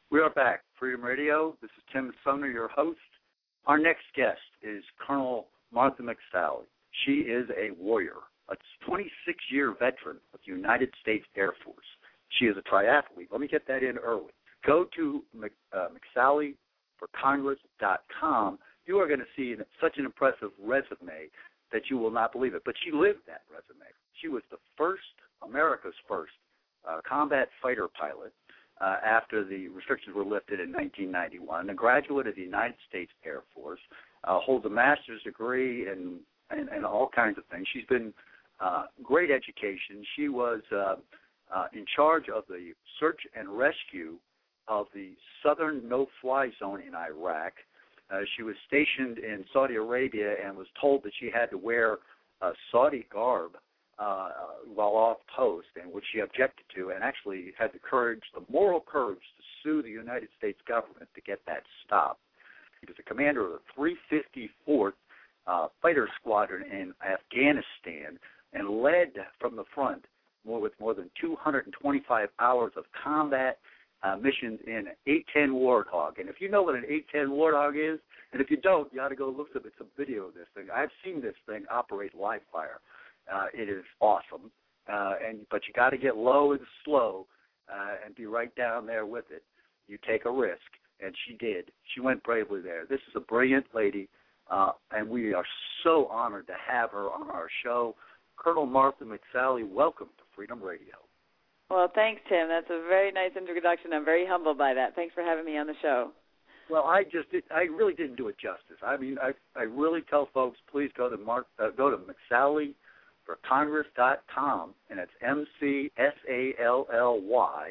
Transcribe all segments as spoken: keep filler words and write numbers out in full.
We are back. Freedom Radio. This is Tim Sumner, your host. Our next guest is Colonel Martha McSally. She is a warrior, a twenty-six-year veteran of the United States Air Force. She is a triathlete. Let me get that in early. Go to Mc, uh, McSally for Congress dot com. You are going to see such an impressive resume that you will not believe it. But she lived that resume. She was the first, America's first, uh, combat fighter pilot. Uh, after the restrictions were lifted in nineteen ninety-one, a graduate of the United States Air Force, uh, holds a master's degree in, in, in all kinds of things. She's been uh, great education. She was uh, uh, in charge of the search and rescue of the southern no-fly zone in Iraq. Uh, she was stationed in Saudi Arabia and was told that she had to wear a Saudi garb Uh, while off post, and which she objected to, and actually had the courage, the moral courage, to sue the United States government to get that stopped. He was the commander of the three fifty-fourth uh, Fighter Squadron in Afghanistan and led from the front more with more than two hundred twenty-five hours of combat uh, missions in eight ten Warthog. And if you know what an eight ten Warthog is, and if you don't, you ought to go look at some video of this thing. I've seen this thing operate live fire. Uh, it is awesome, uh, and but you got to get low and slow uh, and be right down there with it. You take a risk, and she did. She went bravely there. This is a brilliant lady, uh, and we are so honored to have her on our show. Colonel Martha McSally, welcome to Freedom Radio. Well, thanks, Tim. That's a very nice introduction. I'm very humbled by that. Thanks for having me on the show. Well, I just did, I really didn't do it justice. I mean, I I really tell folks, please go to Mark, uh, go to McSally for Congress dot com, and it's M C S A L L Y,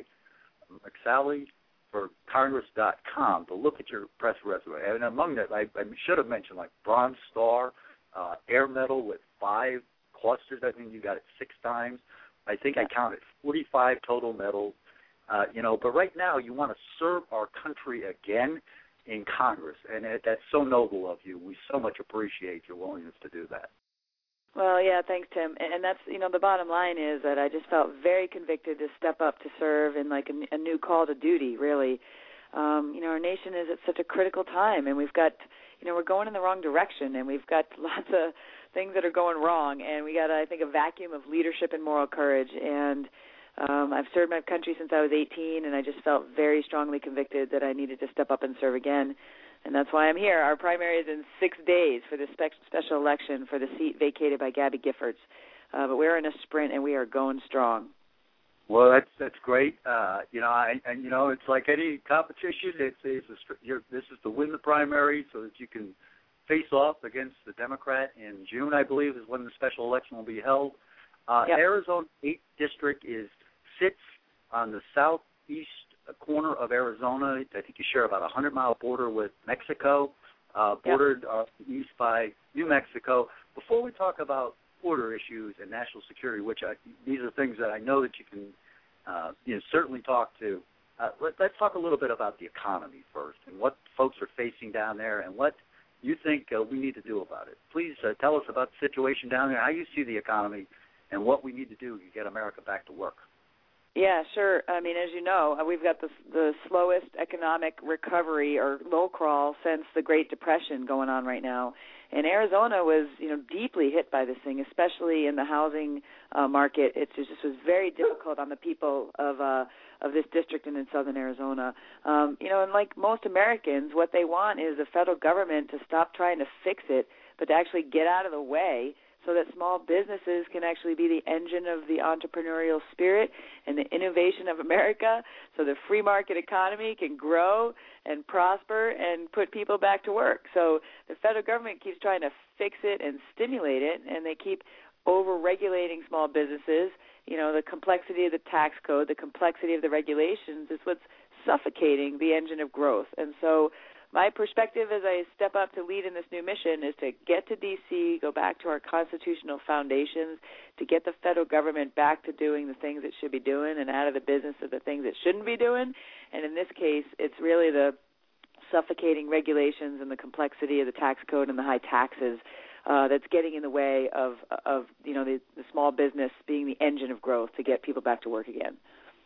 McSally for Congress dot com, to look at your press resume. And among that, I, I should have mentioned, like, Bronze Star, uh, Air Medal with five clusters. I think you got it six times. I think I counted forty-five total medals. Uh, you know, but right now you want to serve our country again in Congress, and it, that's so noble of you. We so much appreciate your willingness to do that. Well, yeah, thanks, Tim. And that's, you know, the bottom line is that I just felt very convicted to step up to serve in, like, a, a new call to duty, really. Um, you know, our nation is at such a critical time, and we've got, you know, we're going in the wrong direction, and we've got lots of things that are going wrong, and we got, I think, a vacuum of leadership and moral courage. And um, I've served my country since I was eighteen, and I just felt very strongly convicted that I needed to step up and serve again. And that's why I'm here. Our primary is in six days for the spe- special election for the seat vacated by Gabby Giffords. Uh, but we're in a sprint, and we are going strong. Well, that's that's great. Uh, you know, I, and you know, it's like any competition. It's, it's a, you're, this is to win the primary so that you can face off against the Democrat in June, I believe, is when the special election will be held. Uh, yep. Arizona eighth District is sits on the southeast corner of Arizona. I think you share about a hundred-mile border with Mexico, uh, bordered yep. uh, east by New Mexico. Before we talk about border issues and national security, which I, these are things that I know that you can uh, you know, certainly talk to, uh, let, let's talk a little bit about the economy first and what folks are facing down there and what you think uh, we need to do about it. Please uh, tell us about the situation down there, how you see the economy, and what we need to do to get America back to work. Yeah, sure. I mean, as you know, we've got the, the slowest economic recovery or low crawl since the Great Depression going on right now. And Arizona was, you know, deeply hit by this thing, especially in the housing uh, market. It just was very difficult on the people of uh, of this district and in southern Arizona. Um, you know, and like most Americans, what they want is the federal government to stop trying to fix it, but to actually get out of the way, so that small businesses can actually be the engine of the entrepreneurial spirit and the innovation of America, so the free market economy can grow and prosper and put people back to work. So the federal government keeps trying to fix it and stimulate it, and they keep over-regulating small businesses. You know, the complexity of the tax code, the complexity of the regulations is what's suffocating the engine of growth. And so my perspective as I step up to lead in this new mission is to get to D C, go back to our constitutional foundations, to get the federal government back to doing the things it should be doing and out of the business of the things it shouldn't be doing. And in this case, it's really the suffocating regulations and the complexity of the tax code and the high taxes uh, that's getting in the way of, of you know, the, the small business being the engine of growth to get people back to work again.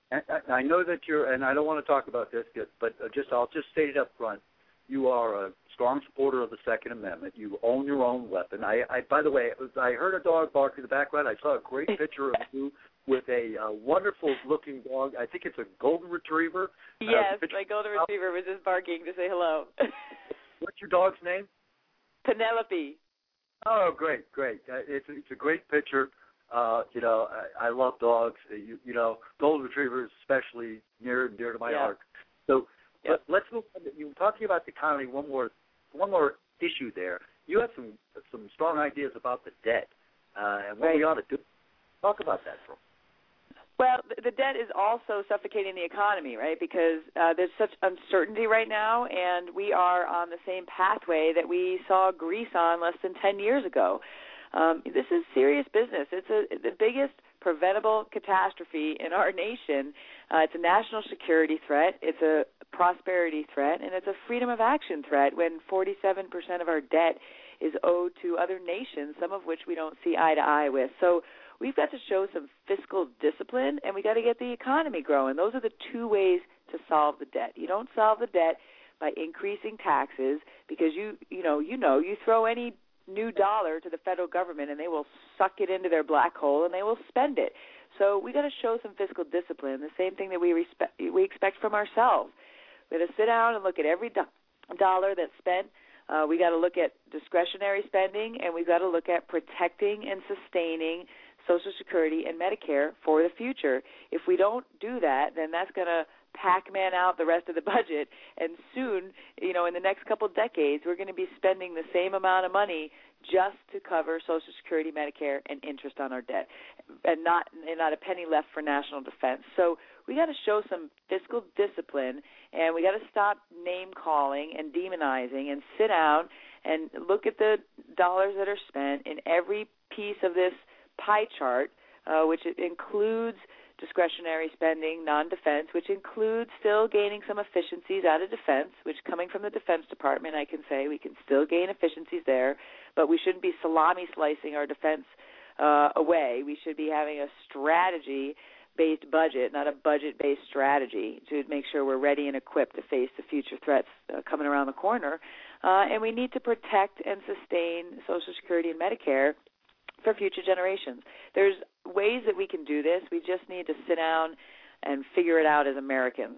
And I I know that you're, and I don't want to talk about this, but just I'll just state it up front. You are a strong supporter of the Second Amendment. You own your own weapon. I, I by the way, I heard a dog bark in the background. I saw a great picture of you with a uh, wonderful-looking dog. I think it's a golden retriever. Yes, uh, my golden retriever was just barking to say hello. What's your dog's name? Penelope. Oh, great, great. Uh, it's, it's a great picture. Uh, you know, I, I love dogs. You, you know, golden retrievers especially near and dear to my yeah. heart. So yep. let, let's move on. You were talking about the economy. One more, one more issue there. You have some some strong ideas about the debt uh, and what right. we ought to do. Talk about that for a Well, the debt is also suffocating the economy, right, because uh, there's such uncertainty right now, and we are on the same pathway that we saw Greece on less than ten years ago. Um, this is serious business. It's a, the biggest preventable catastrophe in our nation. Uh, it's a national security threat. It's a prosperity threat, and it's a freedom of action threat when forty-seven percent of our debt is owed to other nations, some of which we don't see eye to eye with. So we've got to show some fiscal discipline, and we got to get the economy growing. Those are the two ways to solve the debt. You don't solve the debt by increasing taxes because you you know you know you throw any new dollar to the federal government and they will suck it into their black hole and they will spend it. So we got to show some fiscal discipline, the same thing that we respect, we expect from ourselves. We got to sit down and look at every do- dollar that's spent. Uh, we got to look at discretionary spending, and we got to look at protecting and sustaining Social Security and Medicare for the future. If we don't do that, then that's going to Pac-Man out the rest of the budget, and soon, you know, in the next couple of decades, we're going to be spending the same amount of money just to cover Social Security, Medicare, and interest on our debt, and not and not a penny left for national defense. So we got to show some fiscal discipline, and we got to stop name-calling and demonizing and sit down and look at the dollars that are spent in every piece of this pie chart, uh, which includes discretionary spending, non-defense, which includes still gaining some efficiencies out of defense, which coming from the Defense Department, I can say we can still gain efficiencies there, but we shouldn't be salami slicing our defense uh, away. We should be having a strategy-based budget, not a budget-based strategy, to make sure we're ready and equipped to face the future threats uh, coming around the corner. Uh, and we need to protect and sustain Social Security and Medicare for future generations. There's ways that we can do this. We just need to sit down and figure it out as Americans.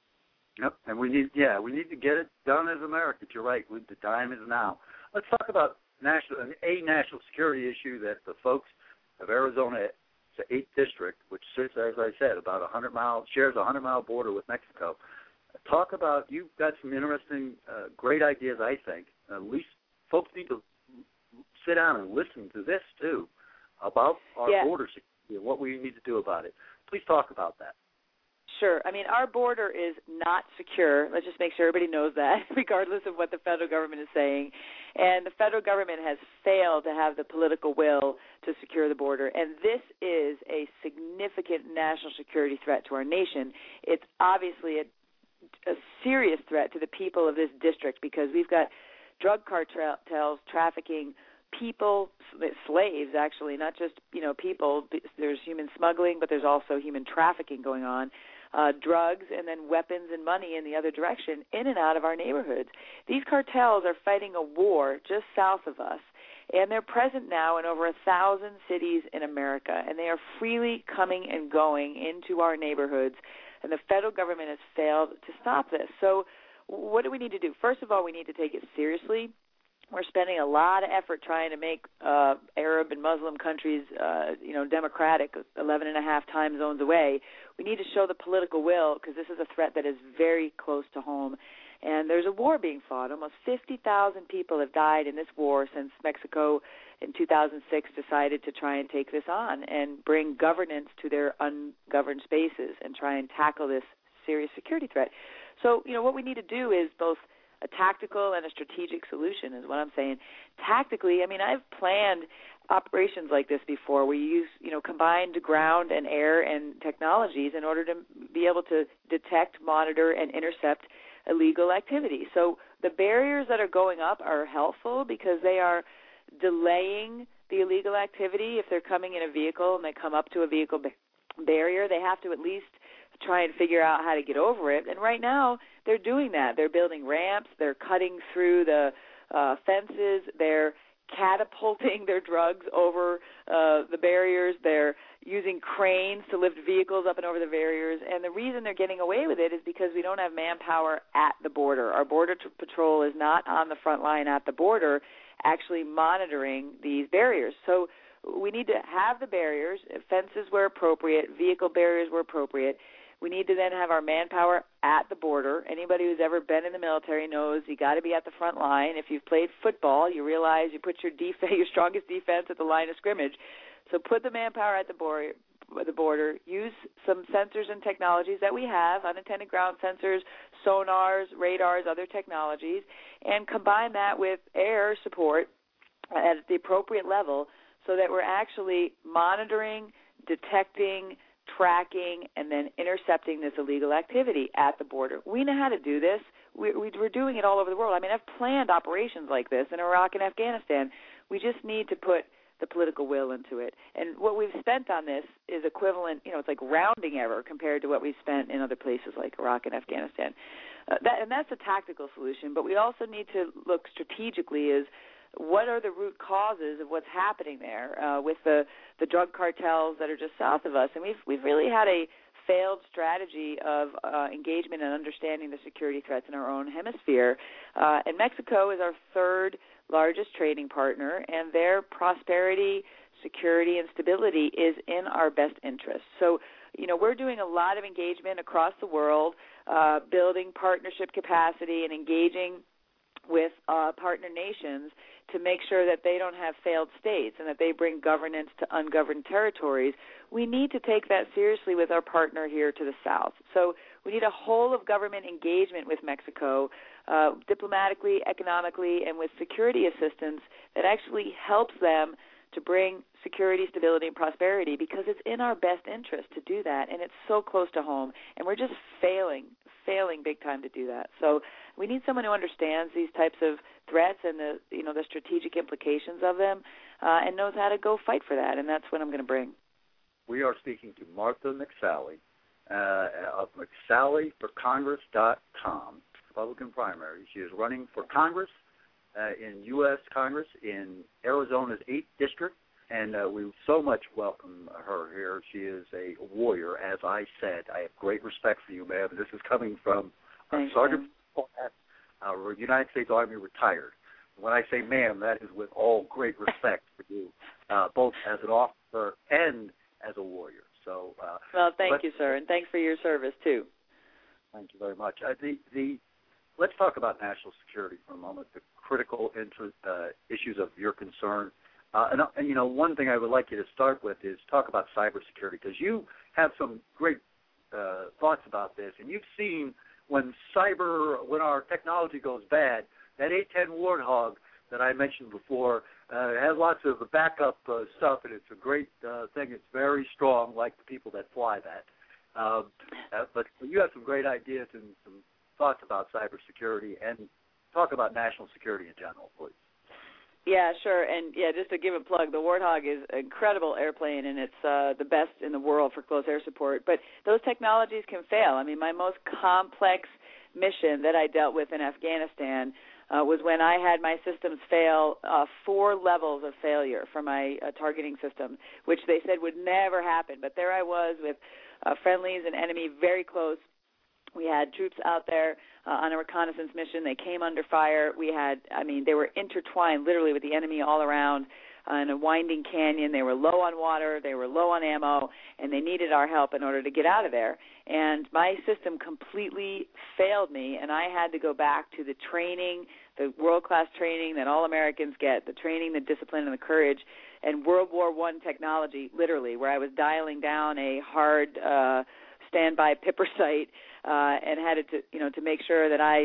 Yep, and we need, yeah, we need to get it done as Americans. You're right. We, the time is now. Let's talk about national, a national security issue that the folks of Arizona, it's the eighth district, which sits, as I said, about a hundred mile, shares a hundred mile border with Mexico. Talk about, you've got some interesting, uh, great ideas, I think. At least folks need to sit down and listen to this, too, about our yeah. border security and what we need to do about it. Please talk about that. Sure. I mean, our border is not secure. Let's just make sure everybody knows that, regardless of what the federal government is saying. And the federal government has failed to have the political will to secure the border. And this is a significant national security threat to our nation. It's obviously a, a serious threat to the people of this district because we've got drug cartels trafficking people, slaves actually, not just, you know, people. There's human smuggling, but there's also human trafficking going on, uh, drugs, and then weapons and money in the other direction in and out of our neighborhoods. These cartels are fighting a war just south of us, and they're present now in over a thousand cities in America, and they are freely coming and going into our neighborhoods, and the federal government has failed to stop this. So what do we need to do? First of all, we need to take it seriously. We're spending a lot of effort trying to make uh, Arab and Muslim countries, uh, you know, democratic, eleven and a half time zones away. We need to show the political will because this is a threat that is very close to home. And there's a war being fought. Almost fifty thousand people have died in this war since Mexico in two thousand six decided to try and take this on and bring governance to their ungoverned spaces and try and tackle this serious security threat. So, you know, what we need to do is both a tactical and a strategic solution is what I'm saying. Tactically, I mean, I've planned operations like this before. We use, you know, combined ground and air and technologies in order to be able to detect, monitor, and intercept illegal activity. So the barriers that are going up are helpful because they are delaying the illegal activity. If they're coming in a vehicle and they come up to a vehicle ba- barrier, they have to at least try and figure out how to get over it. And right now, they're doing that. They're building ramps. They're cutting through the uh, fences. They're catapulting their drugs over uh, the barriers. They're using cranes to lift vehicles up and over the barriers. And the reason they're getting away with it is because we don't have manpower at the border. Our Border t- Patrol is not on the front line at the border actually monitoring these barriers. So we need to have the barriers, fences where appropriate, vehicle barriers where appropriate. We need to then have our manpower at the border. Anybody who's ever been in the military knows you got to be at the front line. If you've played football, you realize you put your def- your strongest defense at the line of scrimmage. So put the manpower at the border, the border. Use some sensors and technologies that we have, unintended ground sensors, sonars, radars, other technologies, and combine that with air support at the appropriate level so that we're actually monitoring, detecting, tracking, and then intercepting this illegal activity at the border. We know how to do this. We, we, we're doing it all over the world. I mean, I've planned operations like this in Iraq and Afghanistan. We just need to put the political will into it. And what we've spent on this is equivalent, you know, it's like rounding error compared to what we've spent in other places like Iraq and Afghanistan. Uh, that, and that's a tactical solution, but we also need to look strategically as what are the root causes of what's happening there uh, with the, the drug cartels that are just south of us. And we've we've really had a failed strategy of uh, engagement and understanding the security threats in our own hemisphere. Uh, and Mexico is our third largest trading partner, and their prosperity, security, and stability is in our best interest. So, you know, we're doing a lot of engagement across the world, uh, building partnership capacity and engaging with uh, partner nations to make sure that they don't have failed states and that they bring governance to ungoverned territories. We need to take that seriously with our partner here to the south. So we need a whole-of-government engagement with Mexico, uh, diplomatically, economically, and with security assistance that actually helps them to bring security, stability, and prosperity, because it's in our best interest to do that, and it's so close to home, and we're just failing, failing big time to do that. So we need someone who understands these types of threats and the, you know, the strategic implications of them, uh, and knows how to go fight for that, and that's what I'm going to bring. We are speaking to Martha McSally uh, of McSally for Congress dot com, Republican primary. She is running for Congress Uh, in U S Congress in Arizona's eighth District, and uh, we so much welcome her here. She is a warrior, as I said. I have great respect for you, ma'am. This is coming from uh, Sergeant uh, United States Army retired. When I say ma'am, that is with all great respect for you, uh, both as an officer and as a warrior. So, uh, well, thank but, you, sir, and thanks for your service, too. Thank you very much. Uh, the, the Let's talk about national security for a moment, the critical interest, uh, issues of your concern. Uh, and, and, you know, one thing I would like you to start with is talk about cybersecurity, because you have some great uh, thoughts about this. And you've seen when cyber, when our technology goes bad, that A ten Warthog that I mentioned before uh, has lots of backup uh, stuff, and it's a great uh, thing. It's very strong, like the people that fly that. Uh, uh, but you have some great ideas and some thoughts about cybersecurity, and talk about national security in general, please. Yeah, sure. And, yeah, just to give a plug, the Warthog is an incredible airplane, and it's uh, the best in the world for close air support. But those technologies can fail. I mean, my most complex mission that I dealt with in Afghanistan uh, was when I had my systems fail, uh, four levels of failure for my uh, targeting system, which they said would never happen. But there I was with uh, friendlies and enemy very close. We had troops out there uh, on a reconnaissance mission. They came under fire. We had, I mean, they were intertwined literally with the enemy all around uh, in a winding canyon. They were low on water. They were low on ammo, and they needed our help in order to get out of there. And my system completely failed me, and I had to go back to the training, the world-class training that all Americans get, the training, the discipline, and the courage, and World War One technology, literally, where I was dialing down a hard uh, standby Pipper site uh, and had it to, you know, to make sure that I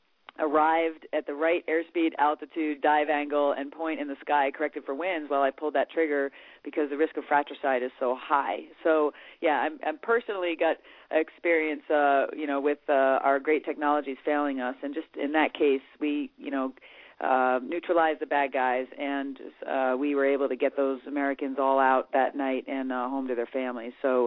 arrived at the right airspeed, altitude, dive angle, and point in the sky corrected for winds while I pulled that trigger, because the risk of fratricide is so high. So, yeah, I'm, I'm personally got experience, uh, you know, with uh, our great technologies failing us, and just in that case, we, you know, uh, neutralized the bad guys, and uh, we were able to get those Americans all out that night and uh, home to their families. So,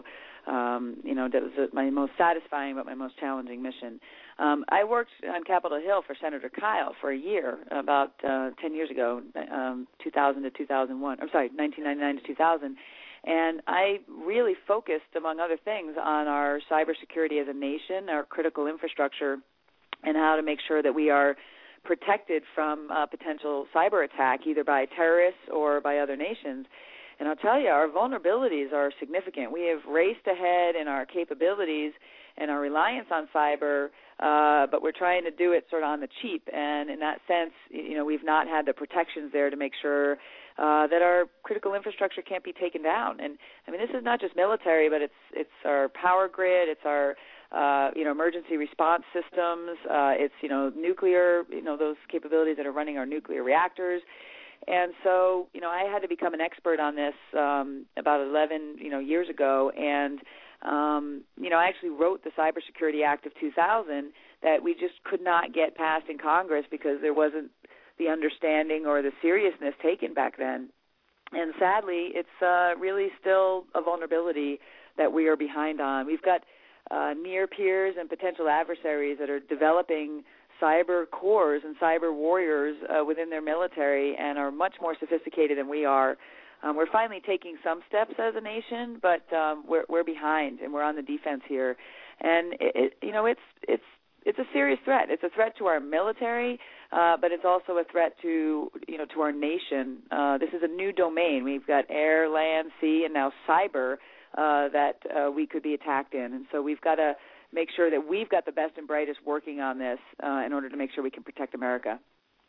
um, you know, that was my most satisfying but my most challenging mission. Um, I worked on Capitol Hill for Senator Kyle for a year, about uh, ten years ago, um, two thousand to two thousand one. I'm sorry, nineteen ninety-nine to two thousand. And I really focused, among other things, on our cybersecurity as a nation, our critical infrastructure, and how to make sure that we are protected from uh, potential cyber attack, either by terrorists or by other nations. And I'll tell you, our vulnerabilities are significant. We have raced ahead in our capabilities and our reliance on cyber, uh, but we're trying to do it sort of on the cheap. And in that sense, you know, we've not had the protections there to make sure uh, that our critical infrastructure can't be taken down. And I mean, this is not just military, but it's it's our power grid, it's our uh, you know emergency response systems, uh, it's you know nuclear, you know those capabilities that are running our nuclear reactors. And so, you know, I had to become an expert on this um, about eleven, you know, years ago. And, um, you know, I actually wrote the Cybersecurity Act of two thousand that we just could not get passed in Congress because there wasn't the understanding or the seriousness taken back then. And sadly, it's uh, really still a vulnerability that we are behind on. We've got uh, near peers and potential adversaries that are developing cyber cores and cyber warriors uh, within their military and are much more sophisticated than we are. Um, we're finally taking some steps as a nation, but um, we're, we're behind and we're on the defense here. And it, it, you know, it's it's it's a serious threat. It's a threat to our military, uh, but it's also a threat to you know to our nation. Uh, this is a new domain. We've got air, land, sea, and now cyber uh, that uh, we could be attacked in, and so we've got to make sure that we've got the best and brightest working on this uh, in order to make sure we can protect America.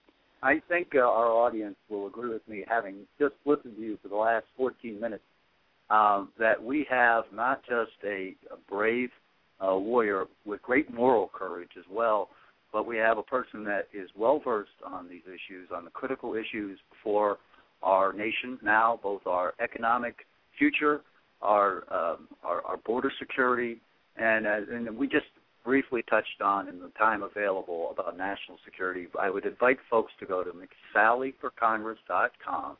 I think uh, our audience will agree with me, having just listened to you for the last fourteen minutes, um, that we have not just a, a brave uh, warrior with great moral courage as well, but we have a person that is well-versed on these issues, on the critical issues for our nation now, both our economic future, our um, our, our border security, And, uh, and we just briefly touched on in the time available about national security. I would invite folks to go to McSally for Congress dot com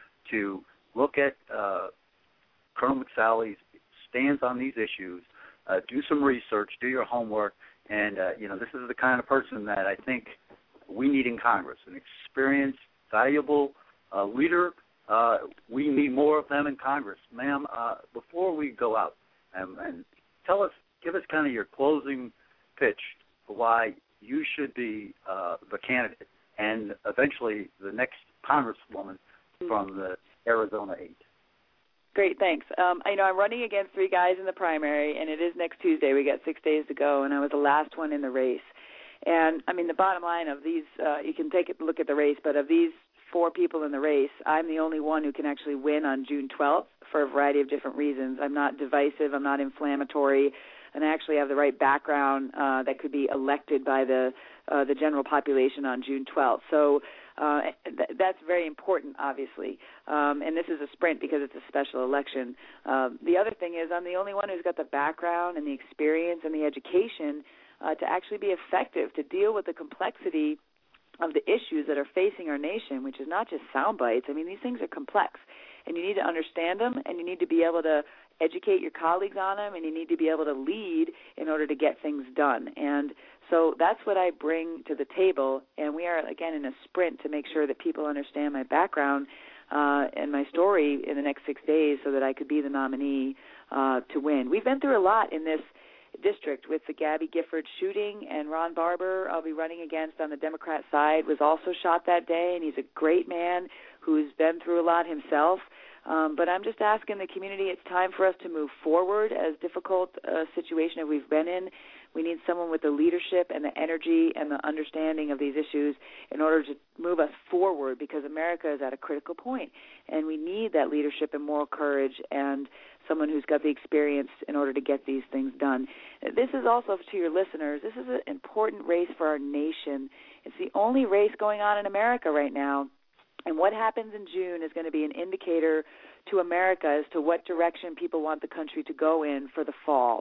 to look at uh, Colonel McSally's stands on these issues, uh, do some research, do your homework, and, uh, you know, this is the kind of person that I think we need in Congress, an experienced, valuable uh, leader. Uh, we need more of them in Congress. Ma'am, uh, before we go out, and, and tell us, give us kind of your closing pitch for why you should be uh, the candidate and eventually the next Congresswoman from the Arizona eight. Great, thanks. Um, I know I'm running against three guys in the primary, and it is next Tuesday. We got six days to go, and I was the last one in the race. And, I mean, the bottom line of these, uh, you can take a look at the race, but of these four people in the race, I'm the only one who can actually win on June twelfth for a variety of different reasons. I'm not divisive. I'm not inflammatory. And I actually have the right background uh, that could be elected by the uh, the general population on June twelfth. So uh, th- that's very important, obviously. Um, and this is a sprint because it's a special election. Uh, the other thing is I'm the only one who's got the background and the experience and the education uh, to actually be effective, to deal with the complexity of the issues that are facing our nation, which is not just sound bites. I mean, these things are complex, and you need to understand them, and you need to be able to educate your colleagues on them, and you need to be able to lead in order to get things done. And so that's what I bring to the table, and we are, again, in a sprint to make sure that people understand my background uh, and my story in the next six days so that I could be the nominee uh, to win. We've been through a lot in this district with the Gabby Gifford shooting, and Ron Barber, I'll be running against on the Democrat side, was also shot that day, and he's a great man who's been through a lot himself. Um, but I'm just asking the community, it's time for us to move forward. As difficult a situation as we've been in, we need someone with the leadership and the energy and the understanding of these issues in order to move us forward, because America is at a critical point, and we need that leadership and moral courage and someone who's got the experience in order to get these things done. This is also, to your listeners, this is an important race for our nation. It's the only race going on in America right now. And what happens in June is going to be an indicator to America as to what direction people want the country to go in for the fall.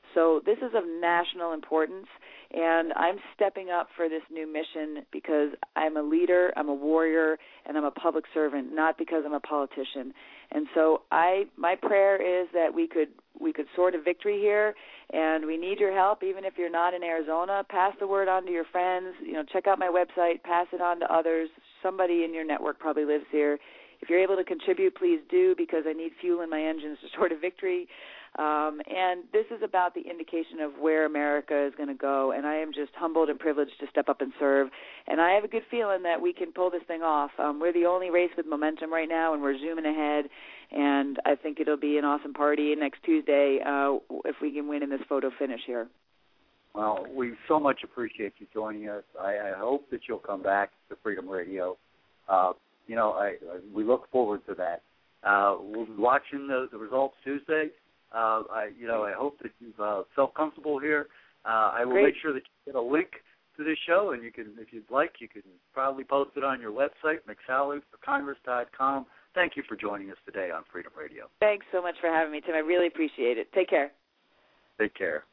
So this is of national importance, and I'm stepping up for this new mission because I'm a leader, I'm a warrior, and I'm a public servant, not because I'm a politician. And so I, my prayer is that we could we could sort a victory here, and we need your help. Even if you're not in Arizona, pass the word on to your friends. You know, check out my website, pass it on to others. Somebody in your network probably lives here. If you're able to contribute, please do, because I need fuel in my engines to sort a victory. Um, and this is about the indication of where America is going to go, and I am just humbled and privileged to step up and serve. And I have a good feeling that we can pull this thing off. Um, we're the only race with momentum right now, and we're zooming ahead, and I think it'll be an awesome party next Tuesday uh, if we can win in this photo finish here. Well, we so much appreciate you joining us. I, I hope that you'll come back to Freedom Radio. Uh, you know, I, I, we look forward to that. Uh, we'll be watching the, the results Tuesday. Uh, I, you know, I hope that you've uh, felt comfortable here. Uh, I will Great. make sure that you get a link to this show, and you can, if you'd like, you can probably post it on your website, mcsally for congress dot com. Thank you for joining us today on Freedom Radio. Thanks so much for having me, Tim. I really appreciate it. Take care. Take care.